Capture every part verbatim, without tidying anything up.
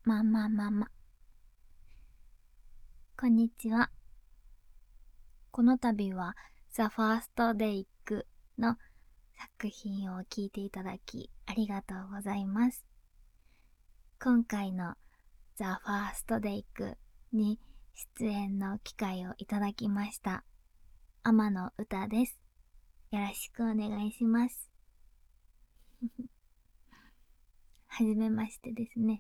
まあまあまあまあ。こんにちは。この度は The First Day の作品を聞いていただきありがとうございます。今回の The First Day に出演の機会をいただきました天野歌です。よろしくお願いします。はじめましてですね。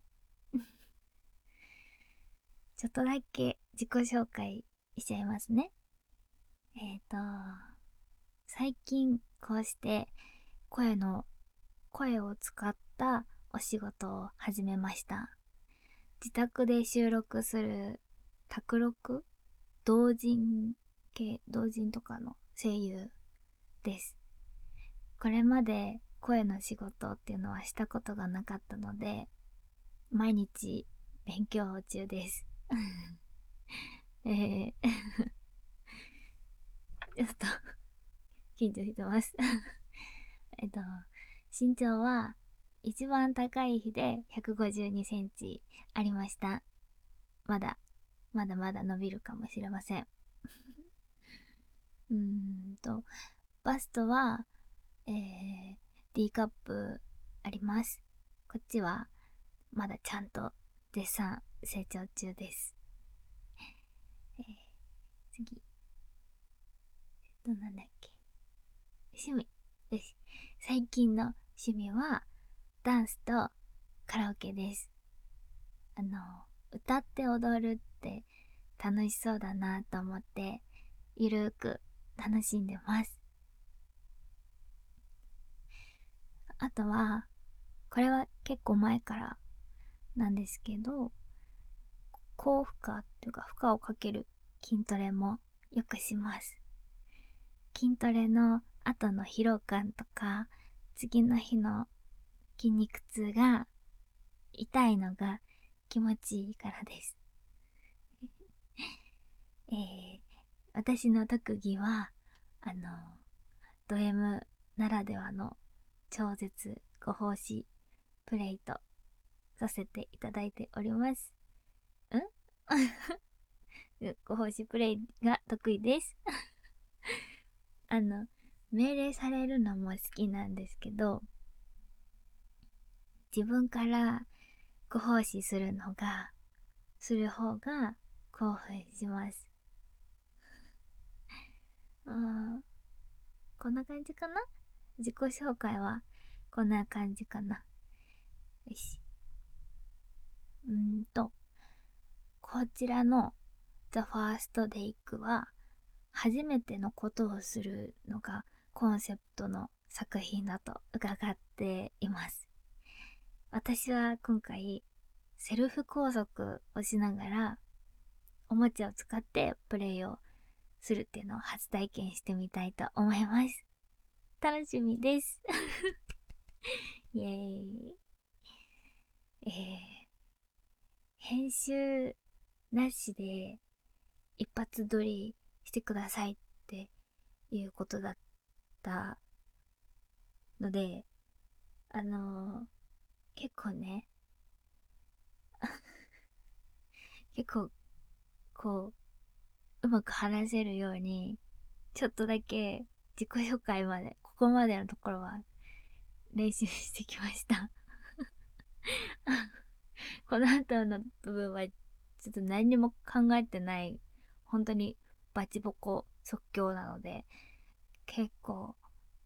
ちょっとだけ自己紹介しちゃいますね。えっと、最近こうして声の、声を使ったお仕事を始めました。自宅で収録する宅録同人系、同人とかの声優です。これまで声の仕事っていうのはしたことがなかったので、毎日勉強中です。えー、ちょっと緊張してますえっと、身長は一番高い日でひゃくごじゅうにセンチありました。まだ、まだまだ伸びるかもしれません。うーんと、バストは、えー、D カップあります。こっちはまだちゃんと絶賛成長中です。えー、次。どうなんだっけ。趣味。よし。最近の趣味はダンスとカラオケです。あの、歌って踊るって楽しそうだなと思って、ゆるーく楽しんでます。あとは、これは結構前からなんですけど、高負荷っていうか負荷をかける筋トレもよくします。筋トレの後の疲労感とか、次の日の筋肉痛が痛いのが気持ちいいからです。えー、私の特技は、あの、ド M ならではの超絶ご奉仕プレイとさせていただいております。んご奉仕プレイが得意です。あの、命令されるのも好きなんですけど、自分からご奉仕するのが、する方が興奮します。あー、こんな感じかな。自己紹介はこんな感じかな。よし。うーんと、こちらの The First Day は初めてのことをするのがコンセプトの作品だと伺っています。私は今回セルフ拘束をしながらおもちゃを使ってプレイをするっていうのを初体験してみたいと思います。楽しみです。イエーイ。えー、編集なしで一発撮りしてくださいっていうことだったので、あのー、結構ね、結構こう、うまく話せるように、ちょっとだけ自己紹介まで、ここまでのところは練習してきましたこの後の部分はちょっと何にも考えてない、本当にバチボコ即興なので、結構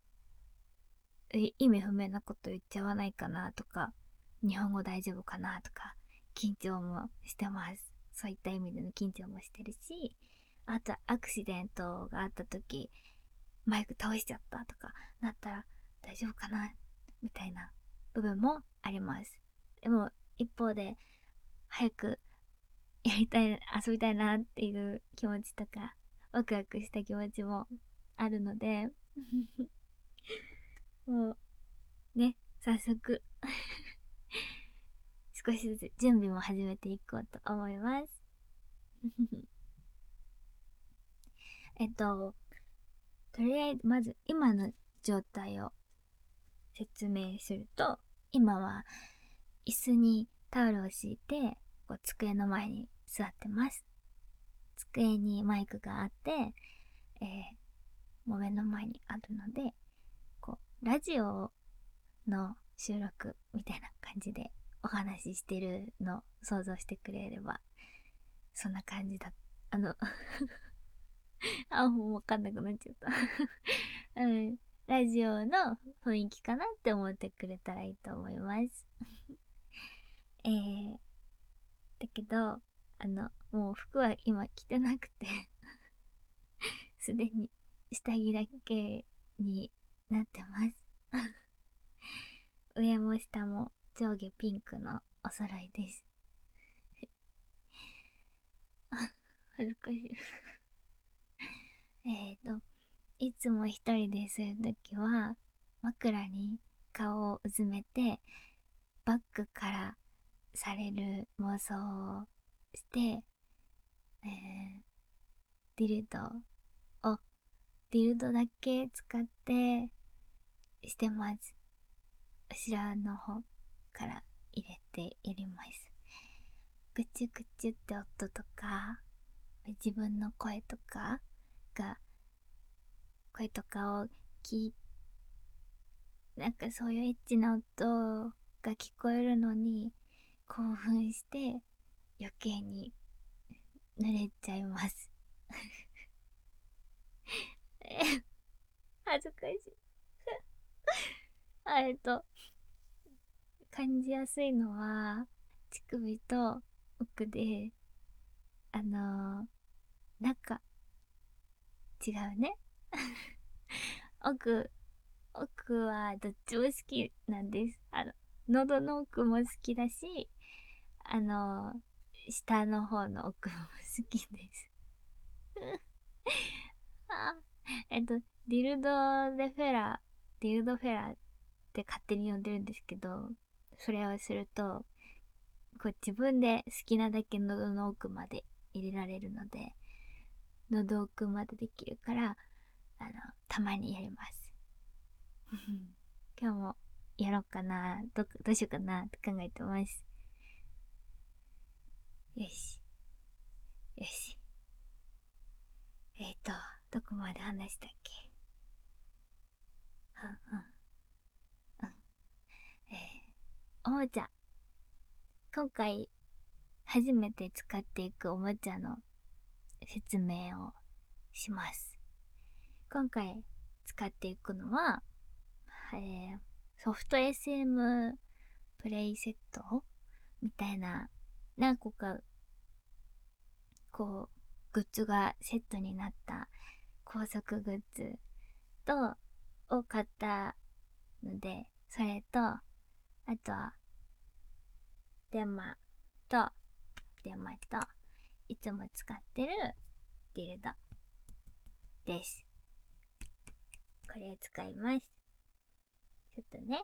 意味不明なこと言っちゃわないかなとか、日本語大丈夫かなとか、緊張もしてます。そういった意味での緊張もしてるし、あとアクシデントがあった時、マイク倒しちゃったとかなったら大丈夫かなみたいな部分もあります。でも一方で早くやりたい、遊びたいなっていう気持ちとか、ワクワクした気持ちもあるのでもうね、早速少しずつ準備も始めていこうと思いますえっと、とりあえずまず今の状態を説明すると、今は椅子にタオルを敷いて、こう机の前に座ってます。机にマイクがあって、えー、もう目の前にあるので、こう、ラジオの収録みたいな感じでお話ししてるのを想像してくれれば、そんな感じだ。あの、あ、もうわかんなくなっちゃった。うん。ラジオの雰囲気かなって思ってくれたらいいと思います。えー、だけど、あの、もう服は今着てなくてすでに下着だけになってます上も下も上下ピンクのお揃いです恥ずかしいえっと、いつも一人でするときは、枕に顔をうずめて、バックからされる妄想をして、えー、ディルドを、ディルドだけ使ってしてます。後ろの方から入れてやります。ぐちゅぐちゅって音とか、自分の声とかが、声とかを聞いて、なんかそういうエッチな音が聞こえるのに興奮して余計に濡れちゃいます恥ずかしいあえっと感じやすいのは乳首と奥で、あのー、中違うね奥奥はどっちも好きなんです。あの喉の奥も好きだし、あのー、下の方の奥も好きですあえっと、ディルド・デ・フェラ、ディルド・フェラって勝手に呼んでるんですけど、それをすると、こう自分で好きなだけ喉の奥まで入れられるので、喉奥までできるから、あの、たまにやります。今日もやろうかな、ど、どうしようかなって考えてます。よし。よし。えっ、ー、と、どこまで話したっけ？うんうん。うん。えー、おもちゃ。今回初めて使っていくおもちゃの説明をします。今回使っていくのは、えー、ソフト エスエム プレイセットみたいな何個かこうグッズがセットになった工作グッズとを買ったので、それとあとは電話と電話といつも使ってるディルドです。これを使います。ちょっとね、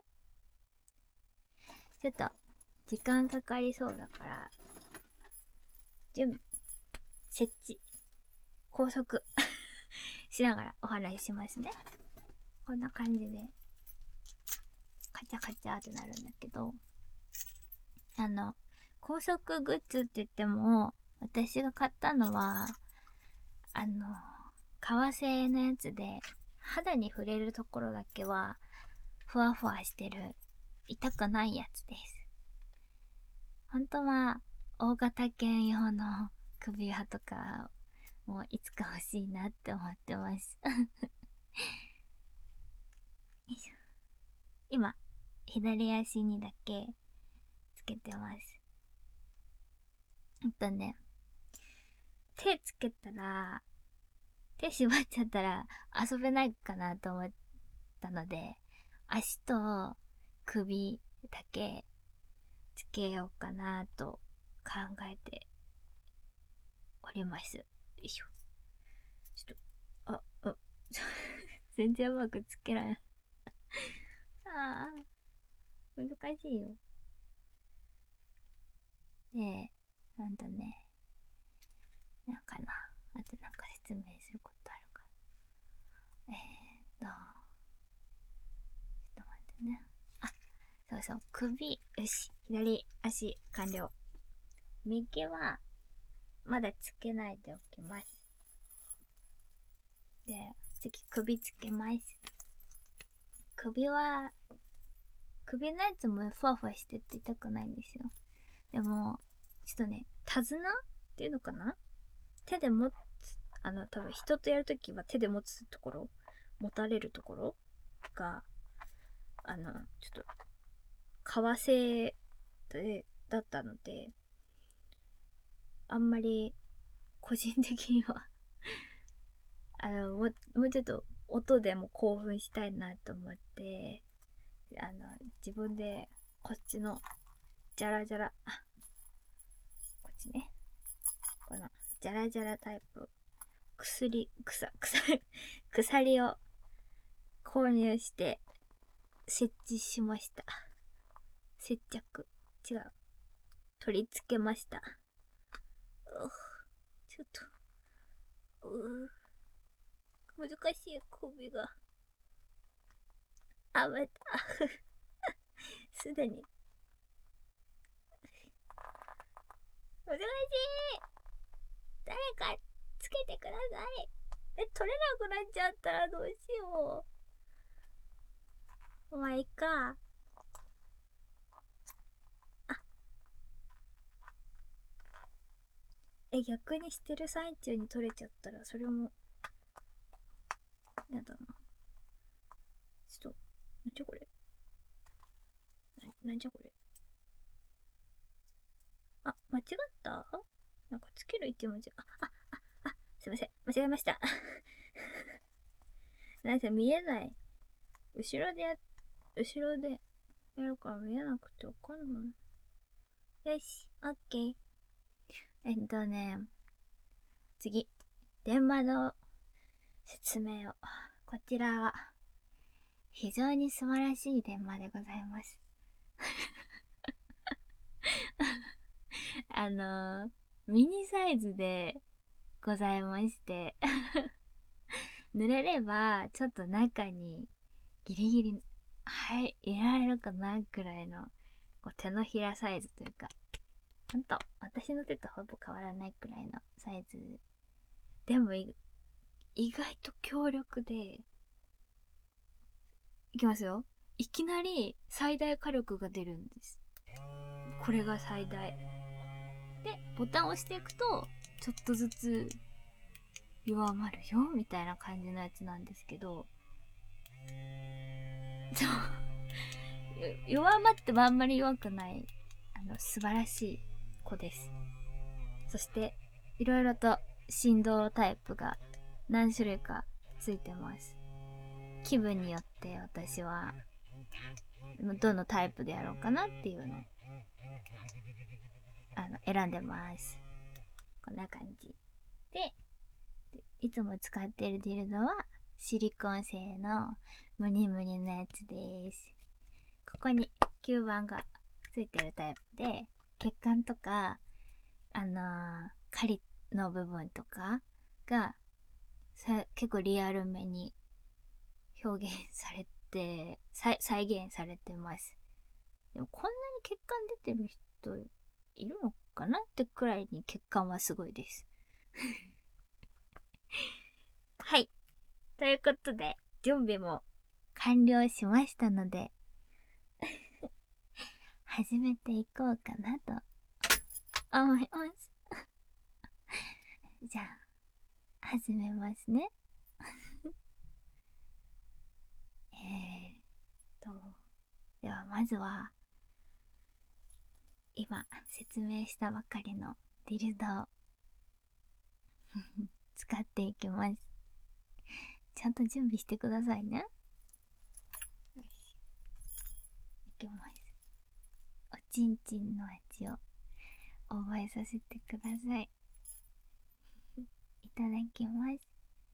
ちょっと時間かかりそうだから準備設置高速しながらお話ししますね。こんな感じでカチャカチャってなるんだけど、あの高速グッズって言っても私が買ったのはあの革製のやつで、肌に触れるところだけはふわふわしてる痛くないやつです。本当は大型犬用の首輪とかもういつか欲しいなって思ってます今左足にだけつけてます。あとね、手つけたら手縛っちゃったら遊べないかなと思ったので、足と首だけつけようかなと考えております。よいしょ。ちょっと、あ、あ、全然うまくつけられない。ああ、難しいよ。で、なんだね。なんかな。あとなんか説明することあるかな。えーっと、ちょっと待ってね。あ、そうそう、首、よし。 左足完了。右はまだつけないでおきます。で、次首つけます。首は、首のやつもふわふわしてて痛くないんですよ。でも、ちょっとね、手綱っていうのかな、手で持つ、あの、多分人とやるときは手で持つところ、持たれるところが、あの、ちょっと、革製で、だったので、あんまり、個人的にはあの、もう、もうちょっと音でも興奮したいなと思って、あの、自分でこっちの、ジャラジャラ、あ、こっちね。この、ジャラジャラタイプ、薬、草、草、鎖を購入して設置しました。接着。違う。取り付けました。うちょっと、う難しい首が。あ、また。すでに。難しい。誰かつけてください。え、取れなくなっちゃったらどうしよう。まあ、いいか。あ、え、逆にしてる最中に取れちゃったら、それも、やだな。ちょっと、なんじゃこれ。な、なんじゃこれ。あ、間違った？なんかつける位置間違え、あ、あ、あ、あ、すいません。間違えました。なんせ見えない。後ろでや、後ろでやるから見えなくてわかんない。よし、オッケー。えっとね、次。電話の説明を。こちらは、非常に素晴らしい電話でございます。あのー、ミニサイズでございまして濡れればちょっと中にギリギリ、はい、入れられるかなくらいのこう手のひらサイズというか、ほんと私の手とほぼ変わらないくらいのサイズでも意外と強力で、いきますよ。いきなり最大火力が出るんです。これが最大で、ボタンを押していくとちょっとずつ弱まるよみたいな感じのやつなんですけど、そう弱まってもあんまり弱くない、あの素晴らしい子です。そしていろいろと振動タイプが何種類かついてます。気分によって私はどのタイプでやろうかなっていうのをあの選んでます。こんな感じで、いつも使ってるディルドはシリコン製のムニムニのやつです。ここに吸盤がついてるタイプで、血管とかあのー、狩りの部分とかがさ結構リアルめに表現されて再再現されてます。でもこんなに血管出てる人いるのかなってくらいに血管はすごいですはい、ということで準備も完了しましたので始めていこうかなと思いますじゃあ始めますねえーとではまずは今説明したばかりのディルドを使っていきます。ちゃんと準備してくださいね。よし、いきます。おちんちんの味を覚えさせてください。いただきます。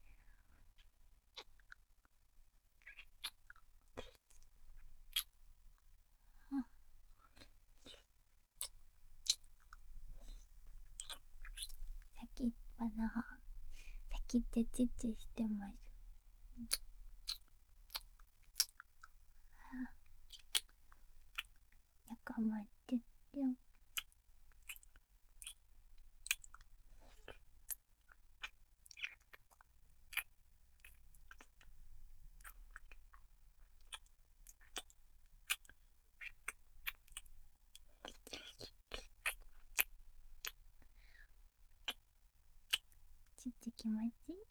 先っぽの方、先ってチッチしてます。やかまってよ。ちっち気持ちいい。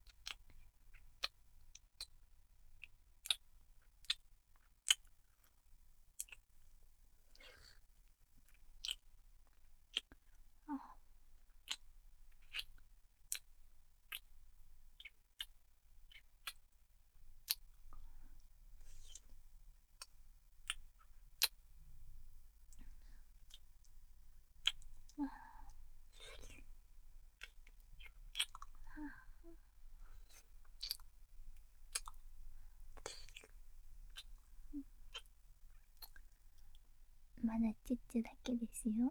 まだちっちだけですよ。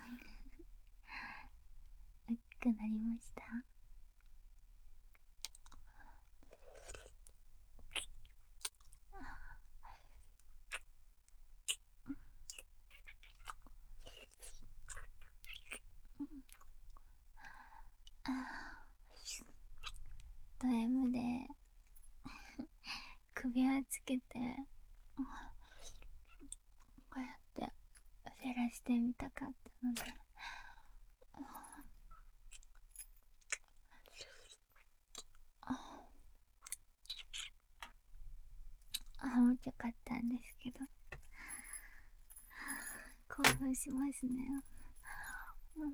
大きくなりました。ド M で首輪つけてこうやって照らしてみたかったので、あ、もうちょかったんですけど、興奮しますね。うん、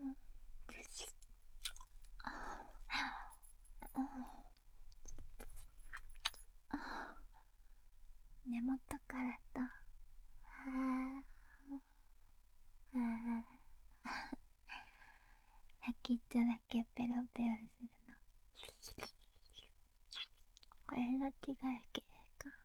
根元からと先っちょだけペロペロするの、これが気がいけですか。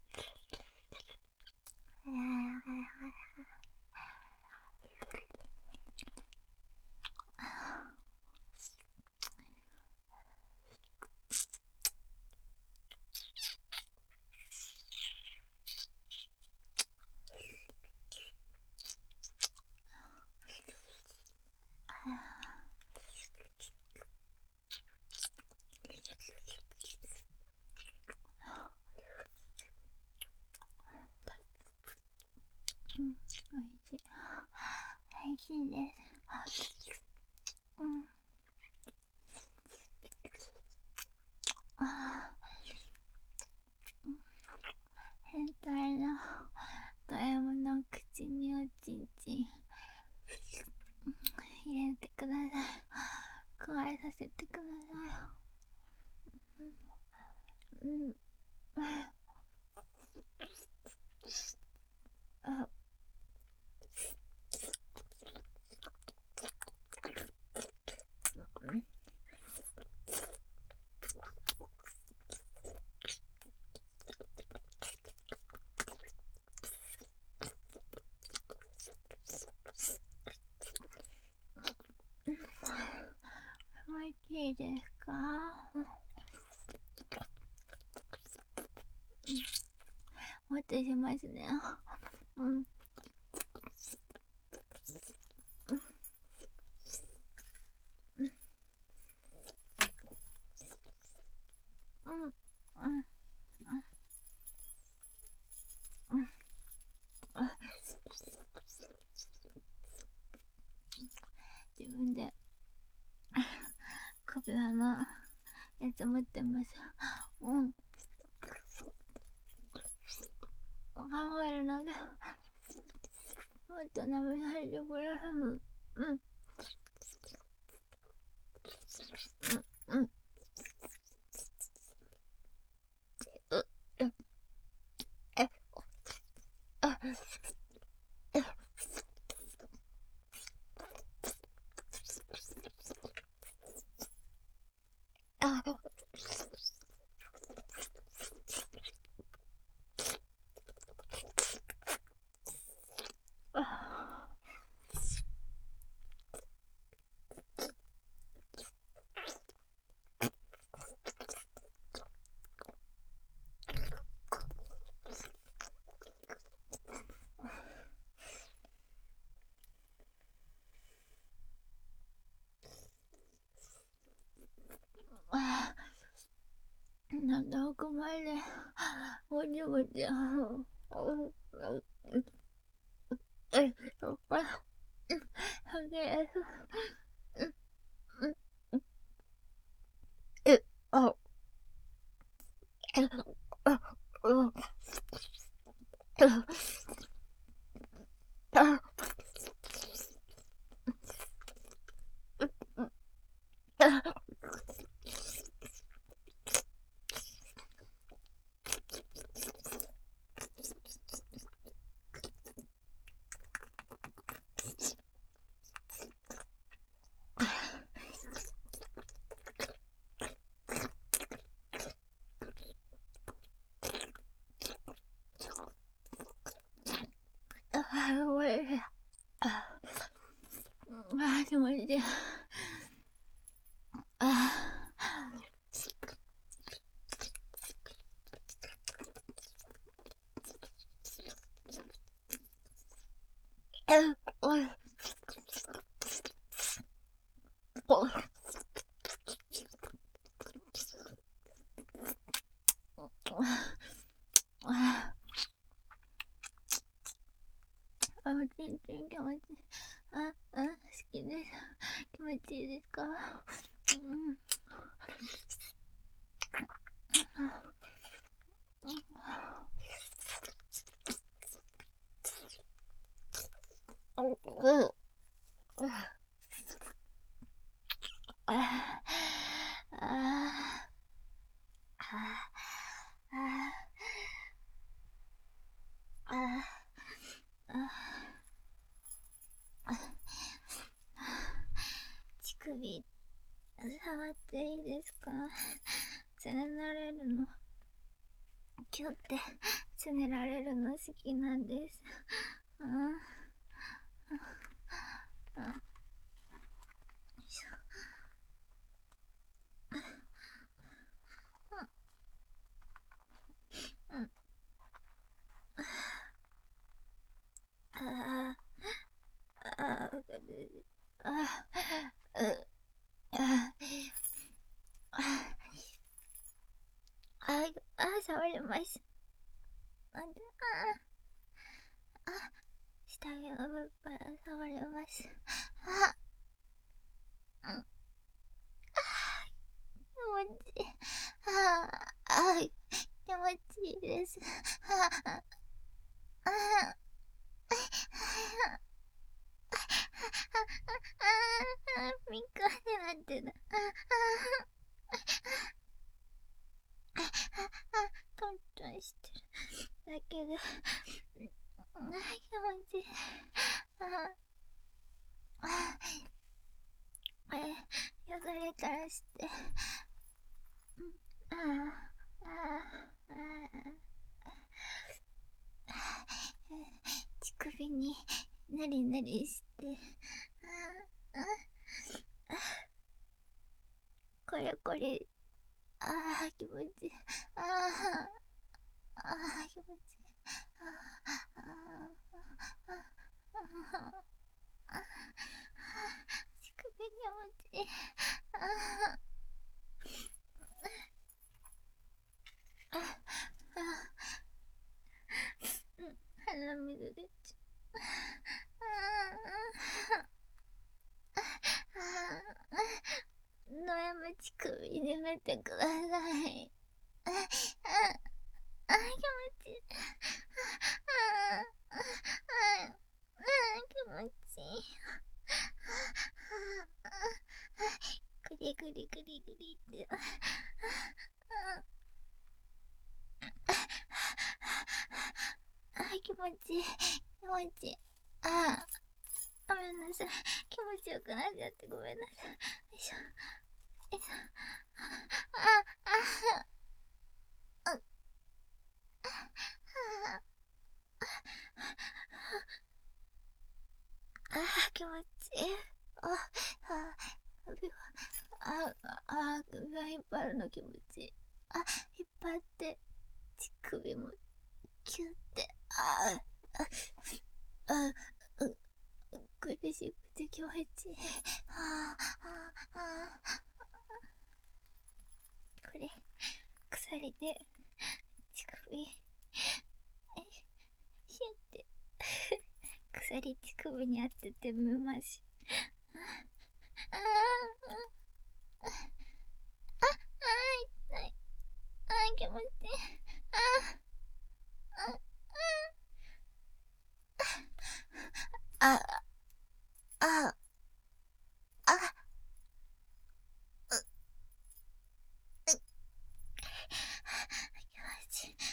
うん、おいしい。おいしいです。うん。あー、変態なド M の口におちんちん入れてください。加えさせてください。うん、うん、あ、おいしいですか。お手しますね。うん。うん、うん、うん、うん。自分で首輪のやつ持ってます。うん。考えるので、もっと舐めないでください。うん。うん。うん。うん。う、う、え、あ、え、あ、あ、 持ちいい。え、そっか。え、あ、え、あ、うん、あ、あ、あ、おいしい。あ、あ、気持ちいい。あ、え、おい、お、あ、あ、全然気持ちいい。あ、あ、好きです。気持ちいいですか？うん。うん。うん。あ、あ、あ、あ、あ、乳首、触っていいですか？つねられるの、キュってつねられるの好きなんです。うん。うん。よいしょ。うん。うん。ああ、ああ、ああ、ああ、あ、触れます。あ、あ、下着の部分から触れます。あ、うん、気持ちいい。ああ、気持ちいいです。ああ、ああ、ああ、みっかになってる。ああ、ああ、トントンしてるだけで、あ、気持ちいい。ああ、あ、よだれ垂らして。ああ、ああ、ああ、乳首になりなりして。ああ、これこれ。ああ、気持ちいい。ああ、ああ、気持ちいい。ああ、ああ、ああ、乳首気持ちいい。ああ、ああ、うん、鼻水出ちゃう。ああ、ああ、悩む乳首にめてください。ああ、あ、気持ちいい。ああ、ああ、気持ちいい。グリグリグリグリって。あ、気持ちいい。気持ちいい。ああ、ごめんなさい。気持ちよくなっちゃってごめんなさい。よいしょ。よいしょ。ああ、ああ、ああ、気持ちいい。ああ、首が、ああ、首が引っ張るの気持ちいい。あ、引っ張って、乳首もキュって。ああ、ああ、う、苦しくて気持ちいい。ああ、ああ、これ、鎖で乳首鎖乳首に当ててむまし。あああああ痛い。ああ気持ちいい。あああああああ気持ちいい。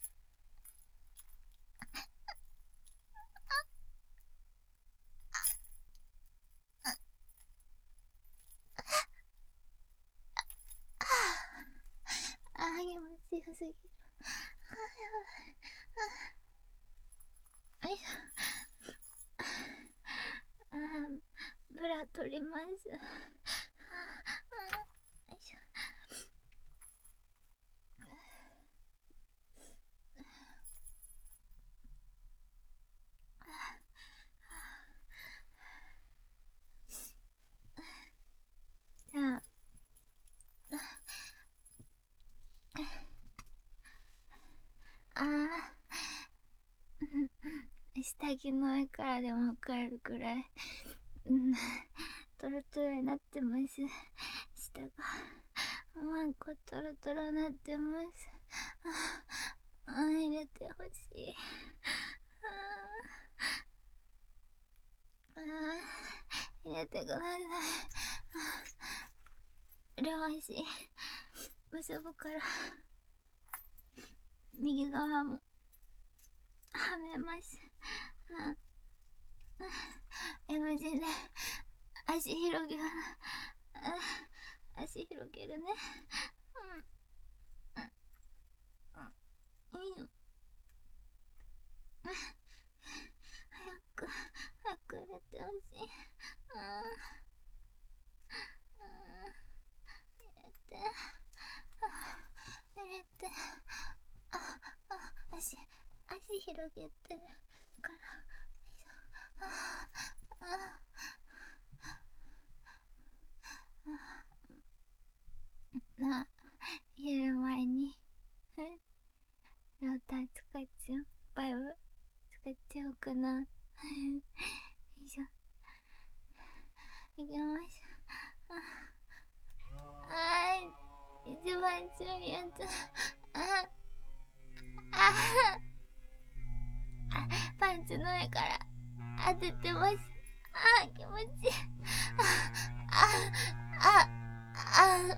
ああ気持ちよすぎる。ああやばい。よいしょ。ああブラ取ります。ああよいしょ。じゃあああ下着の上からでもわかるくらい、うん、トロトロになってます。下がマンコトロトロになってます。ああ入れてほしい。ああ入れてください。両足結ぶから右側もはめます。ああ M 字で足広げる。足広げるね。うんうんいいよ。早く早く入れてほしい。ああ入れて入れて。ああ足足広げてるから。ああなあ入れる前にローター使っちゃう。バイブ使っちゃおうかな。よいしょ。いきましょう。あーい一番強いやつ。あああパンツの上から当ててます。あー気持ちいい。ああああやばい。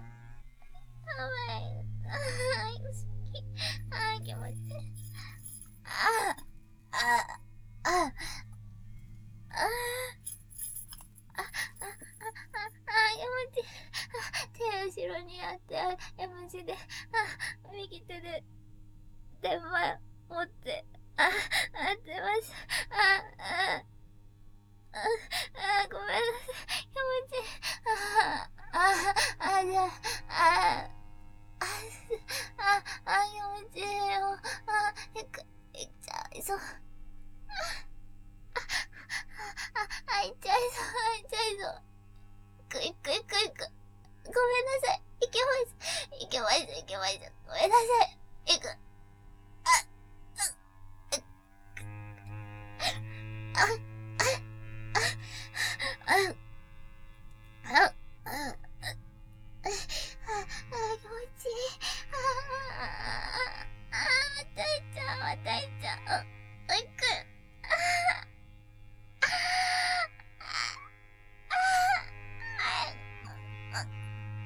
あー好き。あー気持ちいい。ああああああああ気持ちいい。手後ろにあって M 字で、あ右手で電話持ってあ当てます。ああああごめんなさい。気持ちいい。あああじゃあああああ気持ちいいよ。あいくいっちゃいそう。あいっちゃいそう。あいっちゃいそう。くいくいくいく。ごめんなさい。いけます。いけます。いけます。ごめんなさい。いく。あ、あ、あ、あ、あ、あ、あ、あ、気持ちいい。ああ、あ、またいっちゃう。またいっちゃう。いく。あ、あ、あ、あ、あ、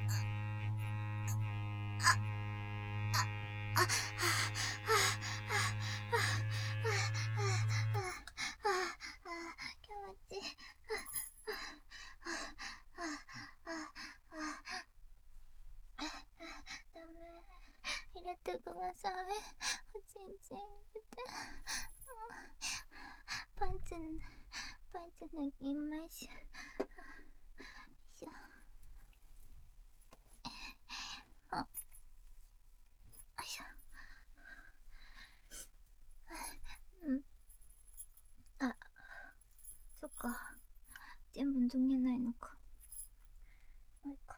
気持ちいい。ダメ。入れてください。おちんちん入れて。パンツ、パンツ脱ぎましょう。よいしょ。あ、よいしょ。うん。あ、そっか。全部脱げないのか。もう一個。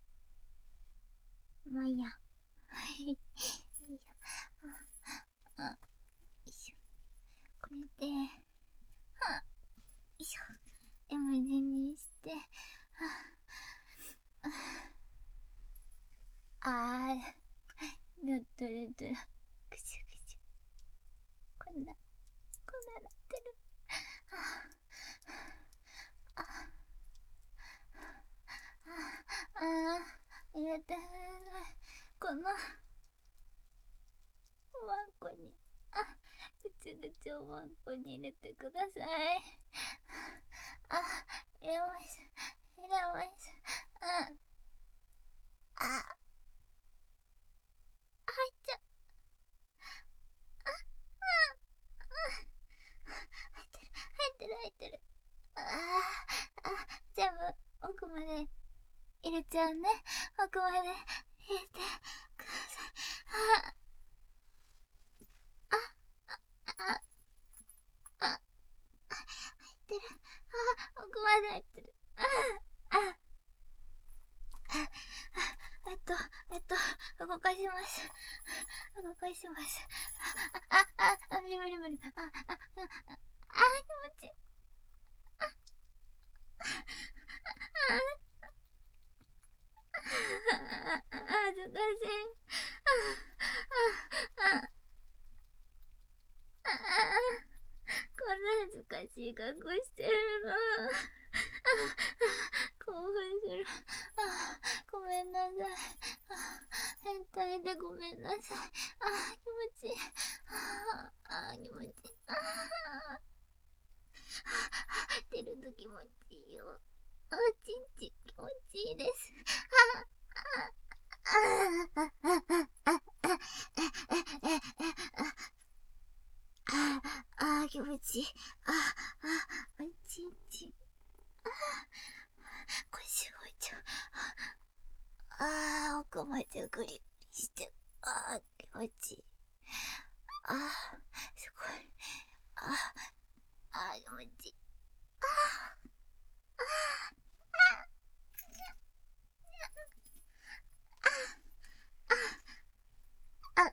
まあいいや。はい。よいしょ。あ、あ、よいしょ。これで、はここに入れてください。あ、入れます。入れます。あ、あ、入っちゃう。あ、あ、入ってる、入ってる、入ってる。ああ、あ、全部奥まで入れちゃうね。奥まで入れてください。あ、あ、あ、あ、あ、入ってる。あ、奥まで入ってる。あ、あ、あ、あ、えっと、えっと、動かします。動かします。あ、あ、あ、あ、無理無理無理。あ、あ、あ、あ、あ、気持ちいい。あ、あ、あ、恥ずかしい。あ、あ、あ、あ、こんな恥ずかしい格好してるの。興奮する。あ、ごめんなさい。あ、変態でごめんなさい。あ、気持ちいい。あ、あ、気持ちいい。あ、出ると気持ちいいよ。あ、ちんちん気持ちいいです。あ、あ、あ、あ、あ、あ、あ、あ、あ、気持ちいい。あ、あ、ちんちん。あ、腰動いちゃう。あ、奥までグリグリして。あ、気持ちいい。あ、すごい。あ、あ、気持ちいい。あ、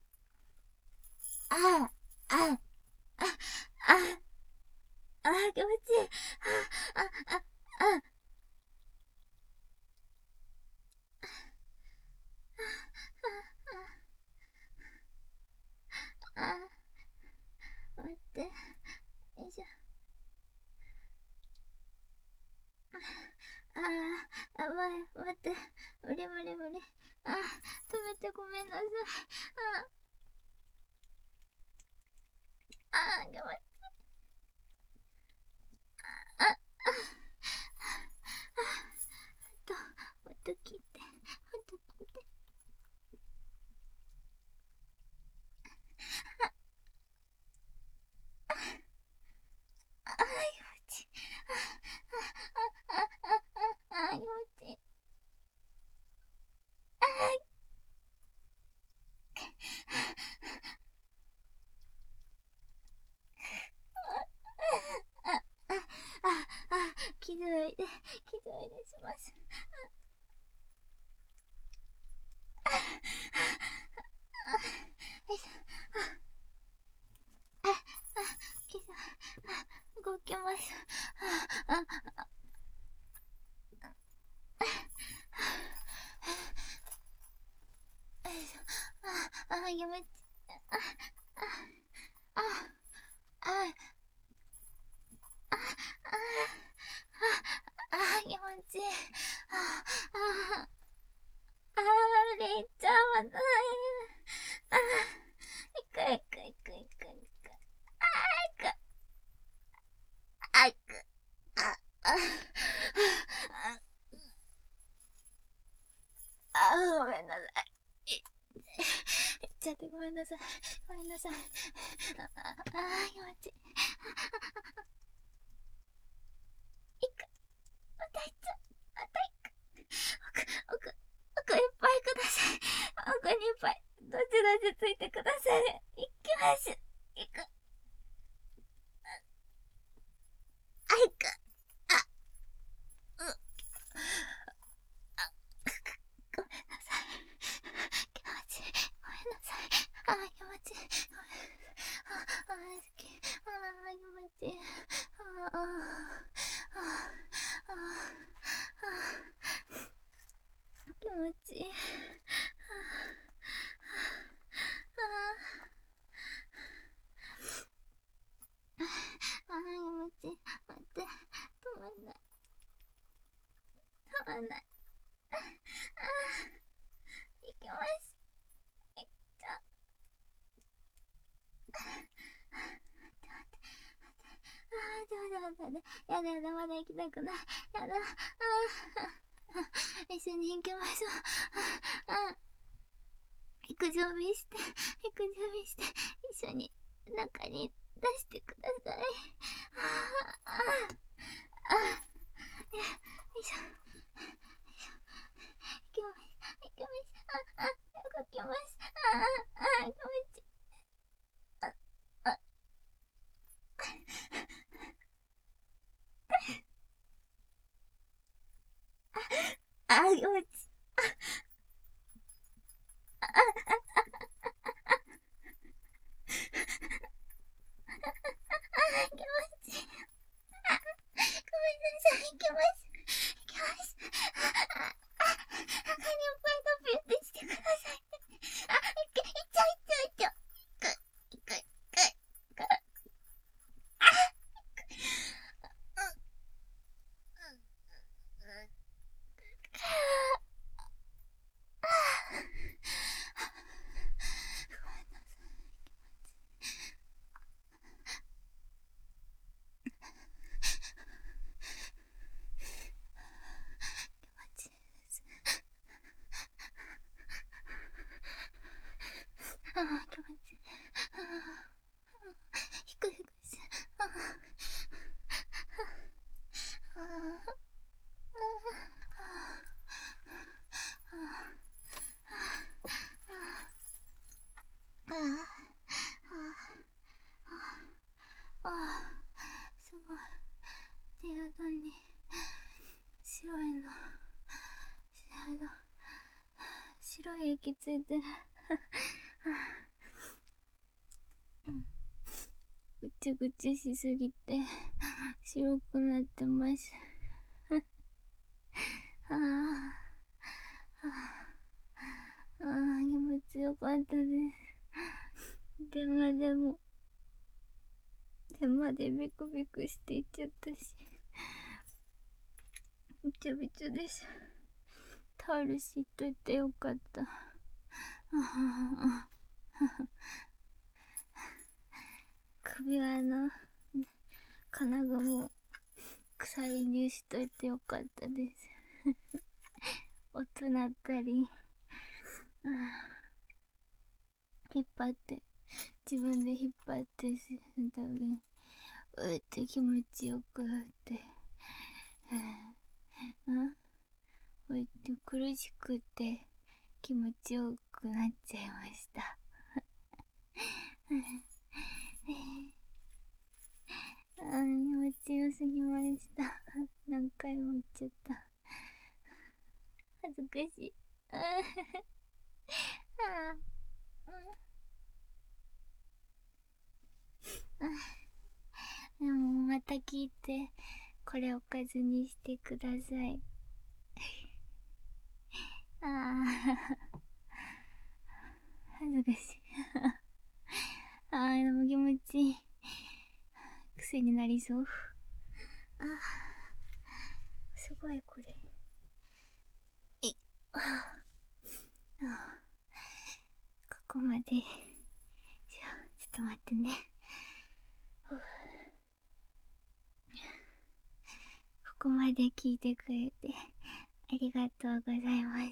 あ、あ、あ、あ、あ、気持ちいい。あ、あ、あ、あ、あ、待って。よいしょ。ああ、やばい、待って。無理無理無理。あ、止めてごめんなさい。あ、あ、ごめん。あ、あ、と、もっと聞いて。もっと聞いて。あ、気持ちいい。あ、あ、あ、あ、あ、気持ちいい。あ、あ、あ、あ、あ、気づいて、気づいてします。よいしょ。あ、あ、気づい、あ、動きます。あ、あ、よいしょ。あ、あ、やめて。あ、あ、あ、あ、あ、あ、あ、気持ちいい。あ、あ、あ、れいちゃんはない。あ、いくいくいくいくいく。あ、いく。あ、いく。あ、あ、あ、ごめんなさい。い言っちゃってごめんなさい。ごめんなさい。あ、あ、気持ちいい。いく。またいっちゃう。またいく。奥、奥、奥いっぱいください。奥にいっぱい。どっちどっちついてください。いきます。いく。あ、いく。あ、うん。あ、ごめんなさい。気持ちいい。ごめんなさい。あ、気持ちいい。ごめんなさい。あ、あ、好き。あ、気持ちいい。あ、あ、あ、あ、あ、気持ちいい。あ、あ、あ、気持ちいい。待って。止まんない。止まんない。あ、行きます。行っちゃう。 だやだやだやだ、まだ行きたくない。やだ。ああ、一緒に行きましょう。ああ、行く準備して、行く準備して、一緒に中に出してください。ああ、ああ、よいしょ。行きます、行きます。ああ、動きます。ああ、ああ、気持ちいい。ああ、ああ、気持ちいい。ああ、気持ちいい。あ、ごめんなさい、行きます。行きます。ああ、あ、中におっぱいのピューってしてください。あ、いけ、いっちゃういっちゃういっちゃう。いく、いく、いく、いく。あ、うん、うん、うん。ああ、ごめんなさい。気持ちいいです。ああ、気持ちいい。ああ、ひくひくして。ああ、ああ、ああ、ああ、ああ、すごい。手肌に白いの、白いの、白い液ついてる。ぐちゅぐちゅしすぎて白くなってます。ああ、ああ、気持ちよかったです。でもでも、手までビクビクしていっちゃったし、びちょびちょです。タオルしっといてよかった。ああ、首輪の金具も鎖にしといてよかったです。音鳴ったり、ああ、引っ張って、自分で引っ張ってするたびに、うーって気持ちよくなって、うん、うーって苦しくて気持ちよくなっちゃいました。ああ、気持ちよすぎました。何回も言っちゃった。恥ずかしい。ああ、うん、でもまた聞いて、これおかずにしてください。ああ、恥ずかしい。ああ、でも気持ちいい。癖になりそう。ああ、すごいこれ。い、ああ、ここまで。ちょ、ちょっと待ってね。ここまで聞いてくれてありがとうございます。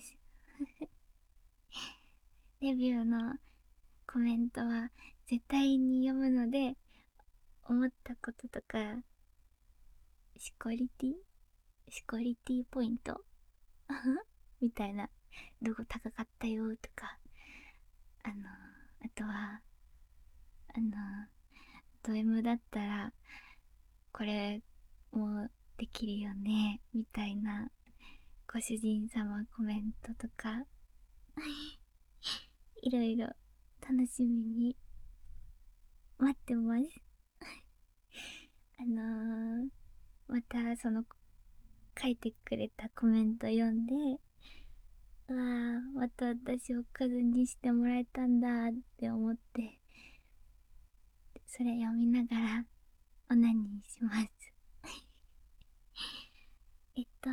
レビューのコメントは絶対に読むので、思ったこととか、シコリティシコリティポイントみたいな、どこ高かったよとか、あの、あとは、あの、ド M だったら、これもできるよね、みたいな、ご主人様コメントとか、いろいろ楽しみに待ってます。あのー、またその書いてくれたコメント読んで、うわー、また私をおかずにしてもらえたんだって思って、それ読みながらオナニーします。えっと、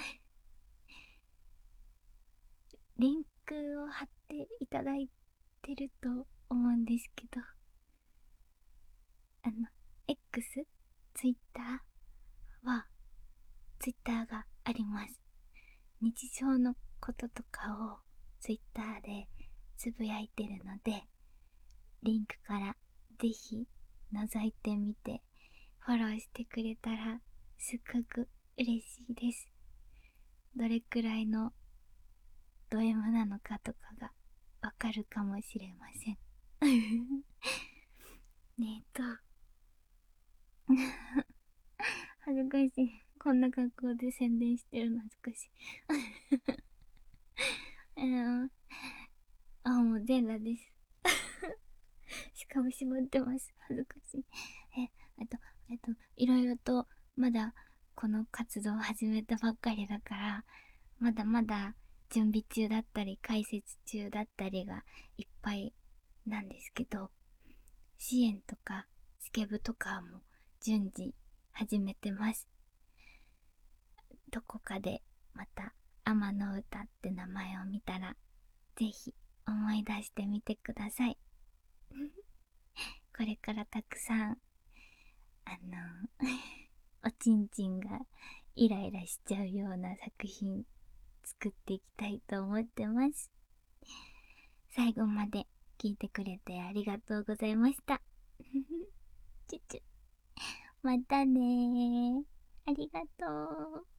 リンクを貼っていただいてると思うんですけど、あの、X、Twitter ツイッターがあります。日常のこととかをツイッターでつぶやいてるので、リンクからぜひ覗いてみてフォローしてくれたらすっごく嬉しいです。どれくらいのド M なのかとかがわかるかもしれません。ねえと恥ずかしい。こんな格好で宣伝してるの恥ずかしい。うん、あ、もう全裸です。しかも絞ってます。恥ずかしい。え、あと、えっと、いろいろと、まだ、この活動を始めたばっかりだから、まだまだ準備中だったり、解説中だったりがいっぱいなんですけど、支援とか、スケブとかも順次始めてます。どこかでまた、天の歌って名前を見たら、ぜひ思い出してみてください。これからたくさん、あの、おちんちんがイライラしちゃうような作品作っていきたいと思ってます。最後まで聞いてくれてありがとうございました。チュチュ。またねー。ありがとう。